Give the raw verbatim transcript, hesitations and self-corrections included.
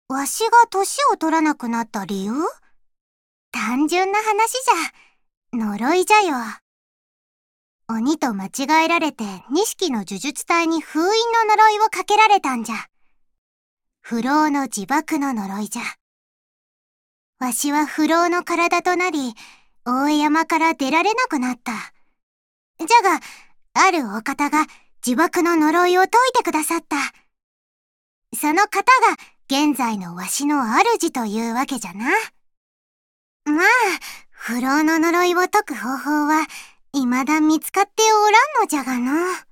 わしが年を取らなくなった理由？単純な話じゃ。呪いじゃよ。鬼と間違えられて錦の呪術隊に封印の呪いをかけられたんじゃ。不老の自爆の呪いじゃ。わしは不老の体となり、大江山から出られなくなった。じゃが、あるお方が自爆の呪いを解いてくださった。その方が現在のわしの主というわけじゃな。まあ、不老の呪いを解く方法は未だ見つかっておらんのじゃがな。